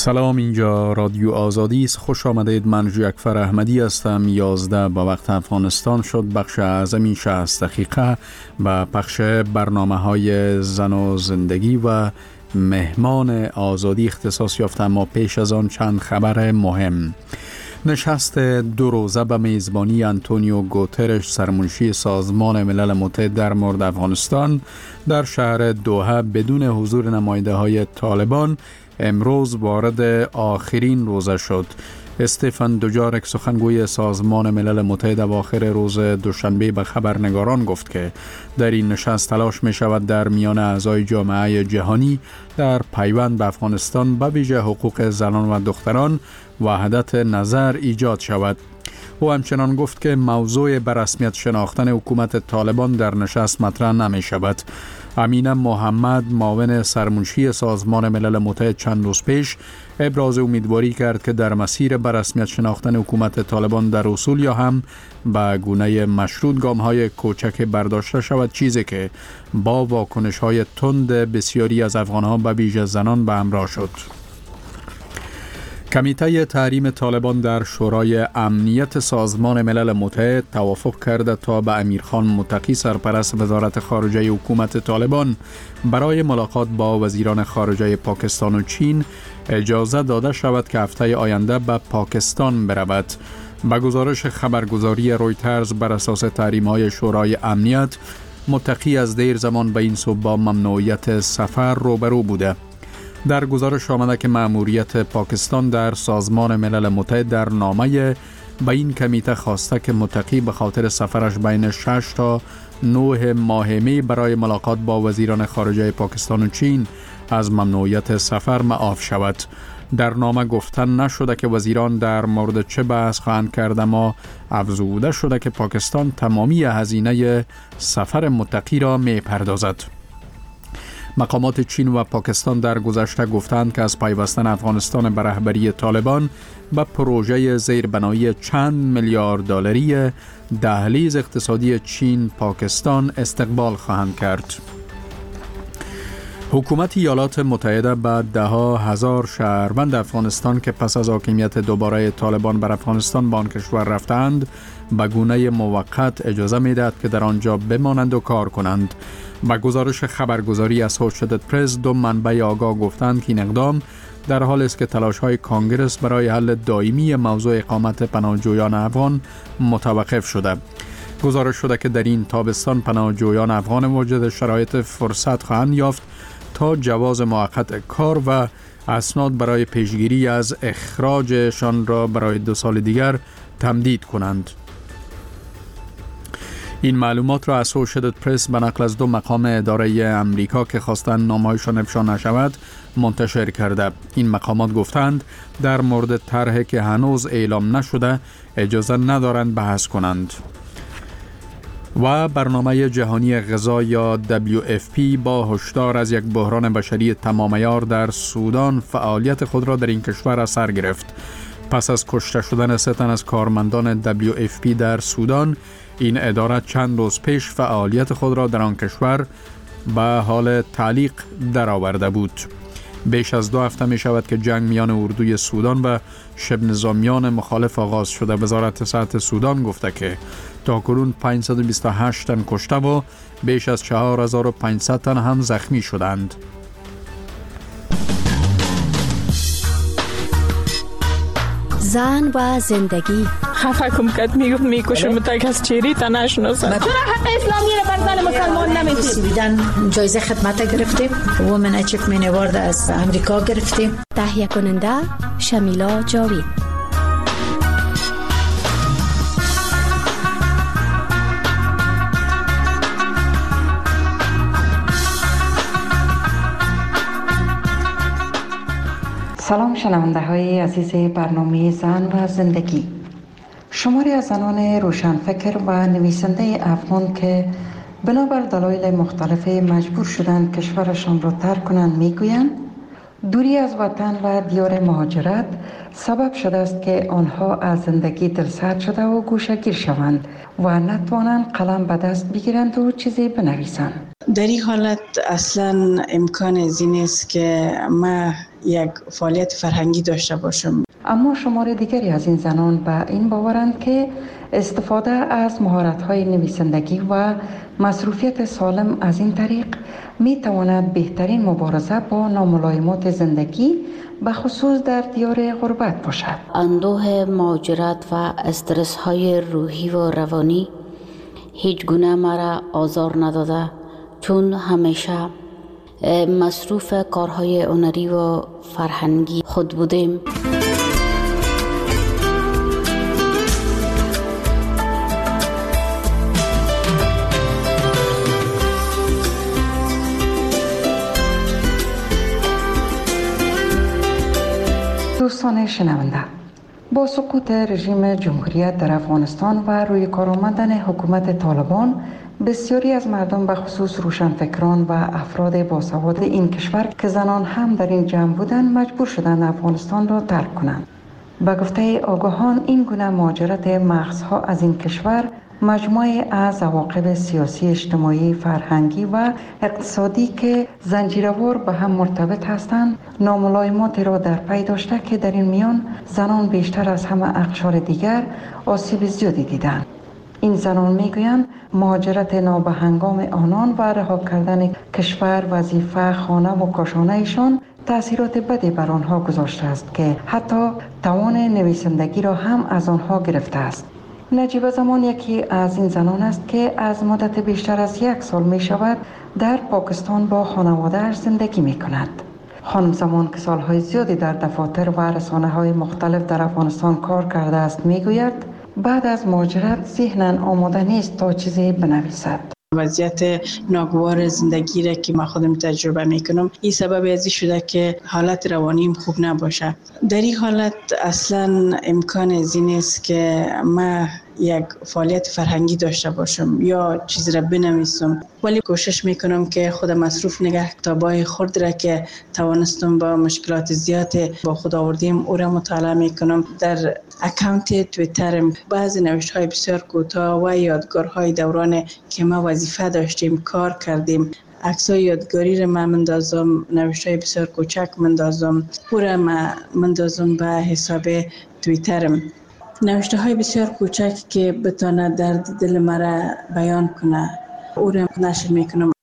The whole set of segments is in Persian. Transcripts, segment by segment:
سلام، اینجا رادیو آزادی است. خوش آمدید. من اکبر احمدی هستم. 11 با وقت افغانستان شد. بخش اعظمی 60 دقیقه و پخش برنامه‌های زن و زندگی و مهمان آزادی اختصاص یافته، اما پیش از آن چند خبر مهم. نشست 2 روزه به میزبانی آنتونیو گوترش، سرمنشی سازمان ملل متحد در مورد افغانستان، در شهر دوحه بدون حضور نماینده های طالبان امروز وارد آخرین روزه شد. استفان دوجارک، سخنگوی سازمان ملل متحد، اواخر روز دوشنبه به خبرنگاران گفت که در این نشست تلاش می شود در میان اعضای جامعه جهانی در پیوند به افغانستان به ویژه حقوق زنان و دختران وحدت نظر ایجاد شود. او همچنان گفت که موضوع به رسمیت شناختن حکومت طالبان در نشست مطرح نمی شود. امینه محمد، معاون سرمنشی سازمان ملل متحد، چند روز پیش ابراز امیدواری کرد که در مسیر به رسمیت شناختن حکومت طالبان در اصول یا هم به گونه مشروط گام‌های کوچک برداشته شود، چیزی که با واکنش‌های تند بسیاری از افغان‌ها به ویژه زنان به همراه شد. کمیته تحریم طالبان در شورای امنیت سازمان ملل متحد توافق کرده تا به امیرخان متقی، سرپرست وزارت خارجه حکومت طالبان، برای ملاقات با وزیران خارجه پاکستان و چین اجازه داده شود که هفته آینده به پاکستان برود. به گزارش خبرگزاری رویترز، بر اساس تحریم‌های شورای امنیت، متقی از دیر زمان به این سو با ممنوعیت سفر روبرو بوده. در گزارش آمده که مأموریت پاکستان در سازمان ملل متحد در نامه به این کمیته خواسته که متقی به خاطر سفرش بین 6 تا 9 ماه می برای ملاقات با وزیران خارجه پاکستان و چین از ممنوعیت سفر معاف شود. در نامه گفتن نشده که وزیران در مورد چه بحث خواهند کرد، اما افزوده شده که پاکستان تمامی هزینه سفر متقی را می پردازد. مقامات چین و پاکستان در گذشته گفتند که از پیوستن افغانستان به رهبری طالبان به پروژه زیربنایی چند میلیارد دلاری دهلیز اقتصادی چین پاکستان استقبال خواهند کرد. حکومت ایالات متحده به 10,000 شهروند افغانستان که پس از حاکمیت دوباره طالبان بر افغانستان به آن کشور رفتند به گونه موقت اجازه می‌دهد که در آنجا بمانند و کار کنند. با گزارش خبرگزاری اسوسییتد پرس، 2 منبع آگاه گفتند که این اقدام در حال است که تلاش‌های کانگرس برای حل دائمی موضوع اقامت پناهجویان افغان متوقف شده. گزارش شده که در این تابستان پناهجویان افغان موجود شرایط فرصت خواهند یافت تا جواز موقت کار و اسناد برای پیشگیری از اخراجشان را برای 2 سال دیگر تمدید کنند. این معلومات را اسوسییتد پرس به نقل از 2 مقام اداره امریکا که خواستند نامه‌هایشان افشا نشود منتشر کرده. این مقامات گفتند در مورد طرحی که هنوز اعلام نشده اجازه ندارند بحث کنند. و برنامه جهانی غذا یا WFP با هشدار از یک بحران بشری تمام عیار در سودان فعالیت خود را در این کشور از سر گرفت. پس از کشته شدن 3 تن از کارمندان WFP در سودان، این اداره چند روز پیش فعالیت خود را در آن کشور به حال تعلیق درآورده بود. بیش از 2 هفته می شود که جنگ میان اردوی سودان و شبه نظامیان مخالف آغاز شده. وزارت صحت سودان گفته که تاکنون 528 تن کشته و بیش از 4500 تن هم زخمی شدند. زن و زندگی. خفه کم کد میکشم تا کس چیری تا نشناسد. چرا حق اسلامی را بر زن مسلمان نمیدید؟ بیدن جایزه خدمت گرفتیم، وومن اچیومنت اوارد از امریکا گرفتیم. تهیه کننده شمیلا جاوید. سلام شنونده های عزیز برنامه زن و زندگی. شماری از زنان روشنفکر و نویسنده افغان که بنابر دلایل مختلف مجبور شدند کشورشان را ترک کنند میگویند دوری از وطن و دیار مهاجرت سبب شده است که آنها از زندگی دلسرد شده و گوشه‌گیر شوند و نتوانند قلم به دست بگیرند و چیزی بنویسند. در این حالت اصلا امکان از این است که ما یک فعالیت فرهنگی داشته باشم. اما شمار دیگری از این زنان به این باورند که استفاده از مهارت‌های نویسندگی و مصروفیت سالم از این طریق می تواند بهترین مبارزه با ناملایمات زندگی به خصوص در دیار غربت باشد. اندوه مهاجرت و استرس های روحی و روانی هیچ گونه مرا آزار نداده، چون همیشه مصروف کارهای هنری و فرهنگی خود بودیم. دوستان شنونده، با سقوط رژیم جمهوریت در افغانستان و روی کار آمدن حکومت طالبان، بسیاری از مردم به خصوص روشنفکران و افراد باسواد این کشور که زنان هم در این جمع بودند مجبور شدند افغانستان را ترک کنند. به گفته آگاهان این گونه مهاجرت مغزها از این کشور مجموعه از عواقب سیاسی، اجتماعی، فرهنگی و اقتصادی که زنجیروار به هم مرتبط هستند، ناملایمات را در پی داشته که در این میان زنان بیشتر از همه اقشار دیگر آسیب زیادی دیدند. این زنان میگویند مهاجرت نابهنگام آنان و رها کردن کشور، وظیفه، خانه و کاشانه ایشان تأثیرات بدی بر آنها گذاشته است که حتی توان نویسندگی را هم از آنها گرفته است. نجیب زمان یکی از این زنان است که از مدت بیشتر از 1 سال می شود در پاکستان با خانواده‌اش زندگی می کند. خانم زمان که سالهای زیادی در دفاتر و رسانه‌های مختلف در افغانستان کار کرده است می گوید بعد از مهاجرت ذهناً آماده نیست تا چیزی بنویسد. وضعیت ناگوار زندگی را که ما خودم تجربه میکنم، این سبب ازی شده که حالت روانیم خوب نباشه. در این حالت اصلا امکان ازی نیست که ما یک فعالیت فرهنگی داشته باشم یا چیز را بنویسم، ولی کوشش میکنم که خودم مصروف نگه کتابای خرد را که توانستم با مشکلات زیاد با خود آوردیم او را مطالعه میکنم. در اکانت توییترم بعضی نوشته‌های بسیار کوتاه و یادگارهای دوران که ما وظیفه داشتیم کار کردیم، عکسای یادگاری را من مندازم، نوشته‌های بسیار کوچک مندازم، او را مندازم به حساب توییترم. نوشته‌های بسیار کوچک که بتونه درد دل مرا بیان کنه او را نشر میکنم.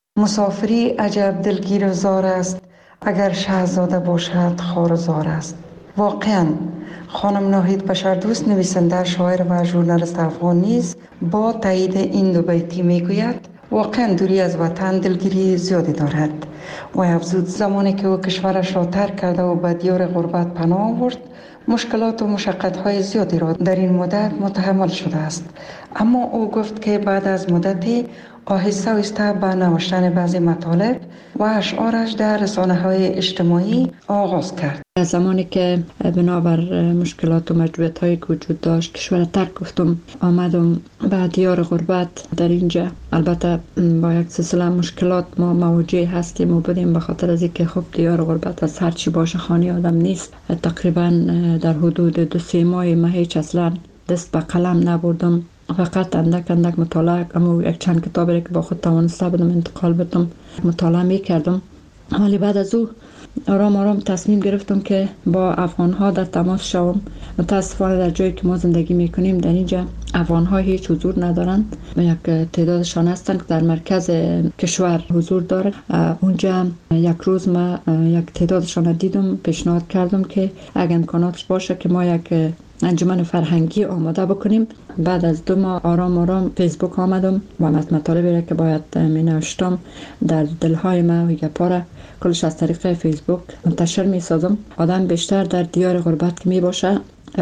مسافری عجب دلگیر و زار است، اگر شاهزاده باشد خوارزار است. واقعاً خانم ناهید بشردوست، نویسنده، شاعر و ژورنالیست افغان نیز با تایید این دو بیتی میگوید واقعاً دوری از وطن دلگیری زیادی دارد و افزود زمانی که او کشورش را ترک کرده و به دیار غربت پناه آورد مشکلات و مشقت‌های زیادی را در این مدت متحمل شده است، اما او گفت که بعد از مدتی آهسته آهسته به نوشتن بعضی مطالب و اشعارش در رسانه‌های اجتماعی آغاز کرد. از زمانی که بنابر مشکلات و مجبوریت‌هایی که وجود داشت کشور ترک گفتم آمدم به دیار غربت. در اینجا البته با یک سلسله مشکلات ما مواجه هستیم و بودیم، به خاطر از اینکه خب دیار غربت از هر چی باشه خانه آدم نیست. تقریبا در حدود 2-3 ماه ما هیچ اصلا دست به قلم نبردم، فقط اندک مطالعه اما یک چند کتابی که با خود توانسته بودم انتقال بدم مطالعه میکردم. ولی بعد از او آرام تصمیم گرفتم که با افغان‌ها در تماس شوم. متاسفانه در جایی که ما زندگی میکنیم در اینجا افغان‌ها هیچ حضور ندارند، یک تعدادشان هستند که در مرکز کشور حضور دارند. اونجا یک روز ما یک تعدادشان دیدم، پیشنهاد کردم که اگه امکاناتش باشه که ما یک انجمن فرهنگی آماده بکنیم. بعد از 2 ماه آرام فیسبوک آمدم و مطالبی را که باید می نوشتم در دلهای ما و گپاره کلش از طریق فیسبوک منتشر می سازم. آدم بیشتر در دیار غربت که می باشه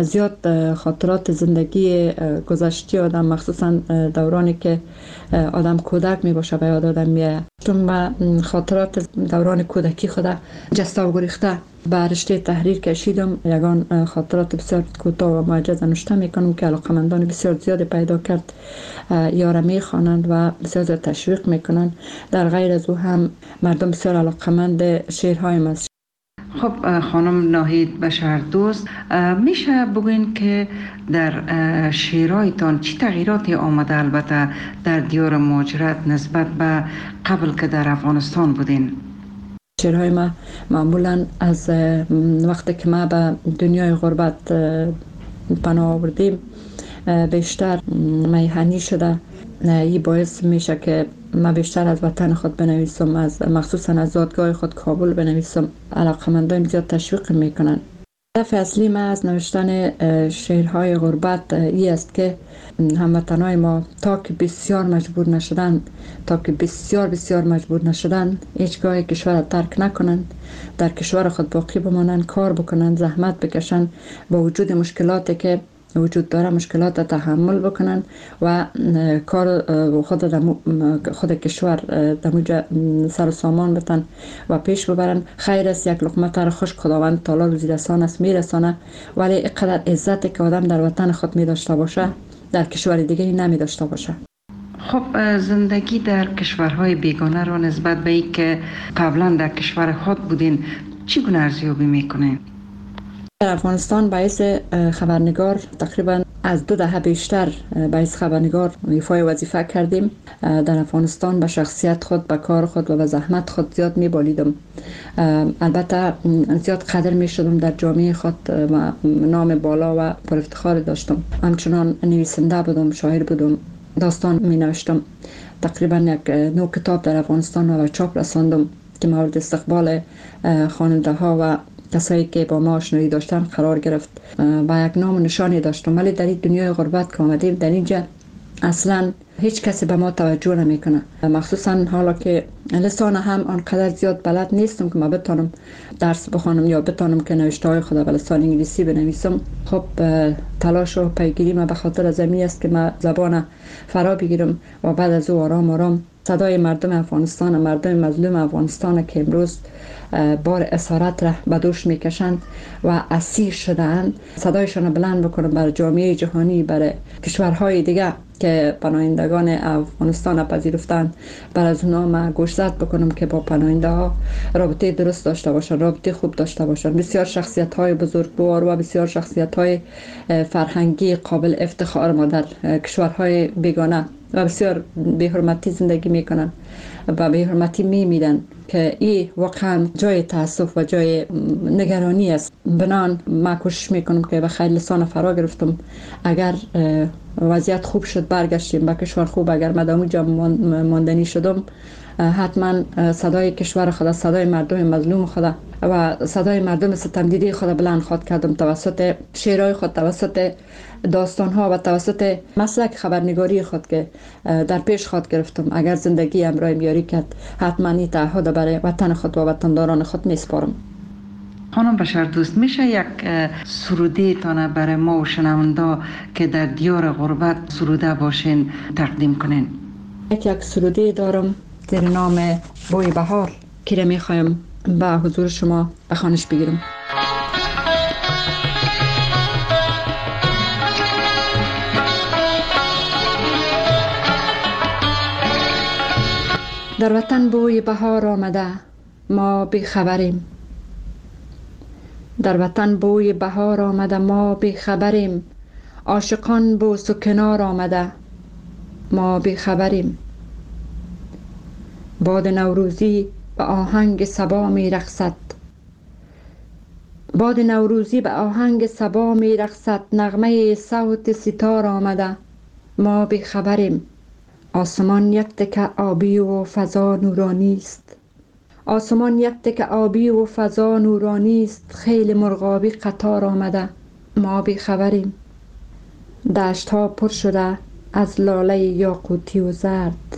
زیاد خاطرات زندگی گذشتی آدم، مخصوصا دورانی که آدم کودک می باشه به یاد آدم میاد. چون من خاطرات دوران کودکی خود جسته و گریخته به رشته تحریر کشیدم. یگان خاطرات بسیار کوتاه و معجزه نوشته میکنم که علاقمندان بسیار زیاد پیدا کرد، یارا میخوانند و بسیار زیاد تشویق میکنند. در غیر از او هم مردم بسیار علاقمند شعرهای ما. خب خانم ناهید بشردوست، میشه بگوین که در شعرهایتان چی تغییراتی آمده البته در دیار مهاجرت نسبت به قبل که در افغانستان بودین؟ شعرهای ما معمولا از وقتی که ما به دنیای غربت پناه آوردیم بیشتر میهنی شده. این باعث میشه که ما بیشتر از وطن خود بنویسم، از مخصوصا از زادگاه خود کابل بنویسم. علاقمندان زیاد تشویق میکنن. هدف اصلی ما از نوشتن شعرهای غربت این است که هموطنای ما تا که بسیار مجبور نشدن، تا که بسیار مجبور نشدن، هیچگاه کشور را ترک نکنن، در کشور خود باقی بمانن، کار بکنن، زحمت بکشن، با وجود مشکلاتی که وجود داره مشکلات تحمل بکنن و کار خود کشور دموجه سر و سامان بتن و پیش ببرن. خیر است یک لقمه تر خشک خداوند تعالی روزی رسان است میرسانه، ولی اینقدر عزت که آدم در وطن خود می داشته باشه در کشور دیگه نمی داشته باشه. خب زندگی در کشورهای بیگانه را نسبت به ای که قبلا در کشور خود بودین چگونه ارزیابی میکنین؟ در افغانستان باعث خبرنگار تقریبا از 2 دهه بیشتر باعث خبرنگار ایفای وظیفه کردیم. در افغانستان به شخصیت خود، به کار خود و به زحمت خود زیاد میبالیدم. البته زیاد قدر میشدم در جامعه خود و نام بالا و پر افتخار داشتم. همچنان نویسنده بودم، شاعر بودم، داستان می نوشتم. تقریبا 9 کتاب در افغانستان و چاپ رساندم که مورد استقبال خواننده ها و کسایی که با ما آشنایی داشتن قرار گرفت. با یک نام و نشانی داشتم، ولی در این دنیای غربت که آمدیم در اینجا اصلا هیچ کسی به ما توجه نمیکنه. مخصوصا حالا که لسان هم آنقدر زیاد بلد نیستم که ما بتونم درس بخوانم یا بتونم که نوشته های خود به لسان انگلیسی بنویسم. خب تلاش و پیگیری ما به خاطر از این است که ما زبان فرا بگیرم و بعد از او آرام صدای مردم افغانستان، مردم مظلوم افغانستان که امروز بار اسارت را به دوش میکشند و اسیر شدند، صدایشان بلند بکنم بر جامعه جهانی، بر کشورهای دیگه که پناهندگان افغانستان پذیرفتند، بر از اونا ما گوشزد بکنم که با پناهنده ها رابطه درست داشته باشند، رابطه خوب داشته باشند. بسیار شخصیت های بزرگوار و بسیار شخصیت های فرهنگی قابل افتخار ما در کشورهای بیگانه و بسیار بی‌حرمتی زندگی میکنن و بی‌حرمتی میمیرن که این واقعا جای تاسف و جای نگرانی است. بنان ما کوشش میکنم که بخیر لسان فرا گرفتم. اگر وضعیت خوب شد برگشتیم به کشور خوب، اگر مدام جا ماندنی شدم حتما صدای کشور خود، صدای مردم مظلوم خود و صدای مردم ستمدیده خود بلند خواهد کردم توسط شعرهای خود، توسط داستانها و توسط مسلک خبرنگاری خود که در پیش خود گرفتم. اگر زندگی امرای بیاری کرد حتما این تعهد برای وطن خود و وطنداران خود میسپارم. خانم بشر دوست، میشه یک سروده تانه برای ما و شنونده که در دیار غربت سروده باشین تقدیم کنین؟ یک سروده دارم زیر نام بوی بهار که را میخوایم به حضور شما به خوانش بگیرم. در وطن بوی بهار آمده ما بیخبریم، در وطن بوی بهار آمده ما بیخبریم، عاشقان بوس و کنار آمده ما بیخبریم. باد نوروزی به آهنگ صبا می رقصد، باد نوروزی به آهنگ صبا می رقصد، نغمه صوت ستار آمده ما بیخبریم. آسمان یک تکه آبی و فضا نورانی است، آسمان یک تکه آبی و فضا نورانی است، خیل مرغابی قطار آمده ما بیخبریم. دشت ها پر شده از لاله یاقوتی و زرد،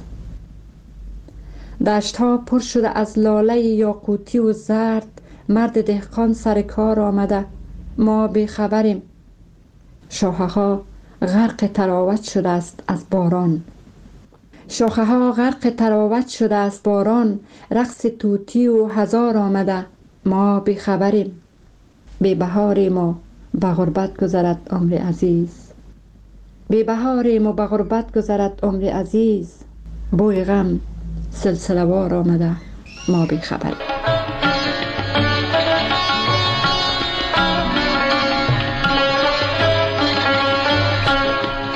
دشت ها پر شده از لاله یاقوتی و زرد، مرد دهقان سر کار آمده ما بیخبریم. شاخه ها غرق تراوت شده است از باران، شاخه ها غرق تراوت شده است باران، رقص توتی و هزار آمده ما بیخبریم. بی بهاریم و به غربت گذرد عمر عزیز، بی بهاریم و به غربت گذرد عمر عزیز، بوی غم سلسله وار آمده ما بیخبریم.